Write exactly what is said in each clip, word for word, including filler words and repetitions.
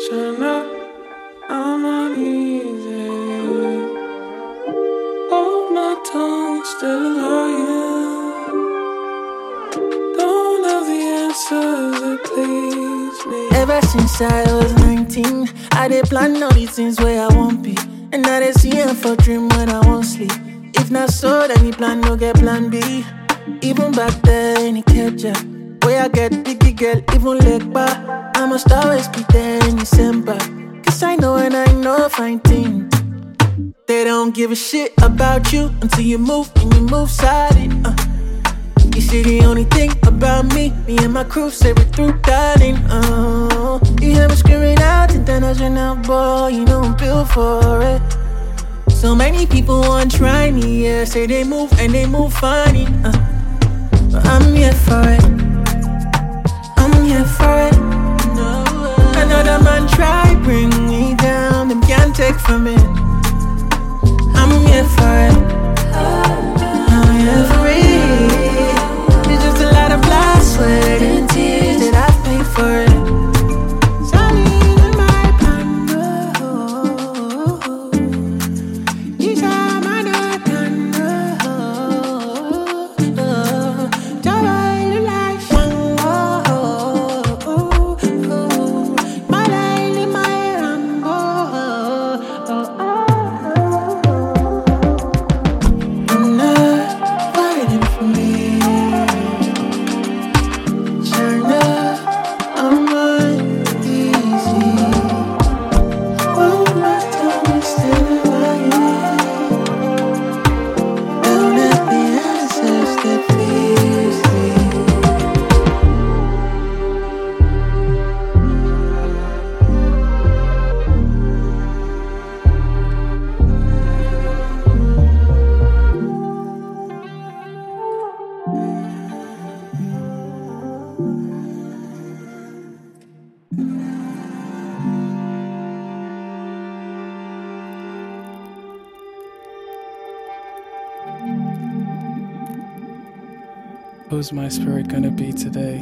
Turn up, I'm uneasy. Hold my tongue, still lying. Don't have the answers that please me. Ever since I was nineteen, I did plan all these things where I won't be. And now they see them for dream when I won't sleep. If not so, then the plan no get plan B. Even back then, it kept ya. Where I get biggie girl, even leg back. I must always be there in December. Cause I know and I know fine thing. They don't give a shit about you until you move and you move solid. Uh. You see the only thing about me, me and my crew say we through darling. Uh. You hear me screaming out international boy, you know I'm built for it. So many people want to try me, yeah. Say they move and they move funny. Uh. But I'm here for it. I'm here for it. Another man try bring me down, them can't take from it. I'm here for it. I'm here for it. It's just a lot of blood, sweat, and tears that I've paid for it. Solid in my condo. These are my condo. Double life, my life, my Rambo. I'm not fighting for me. Turn up, I'm uneasy. Hold my tongue, still lying. Don't have the answers that please me. Who's my spirit gonna be today?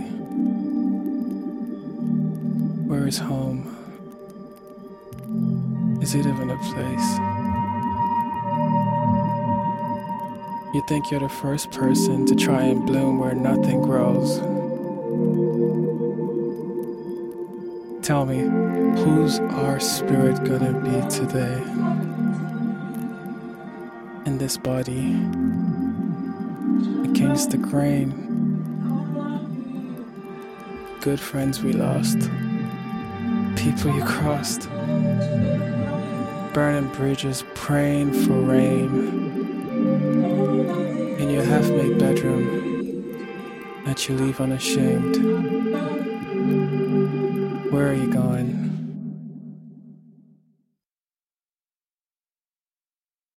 Where is home? Is it even a place? You think you're the first person to try and bloom where nothing grows. Tell me, who's our spirit gonna be today? In this body, against the grain. Good friends we lost, people you crossed, burning bridges, praying for rain. In your half-made bedroom that you leave unashamed. Where are you going?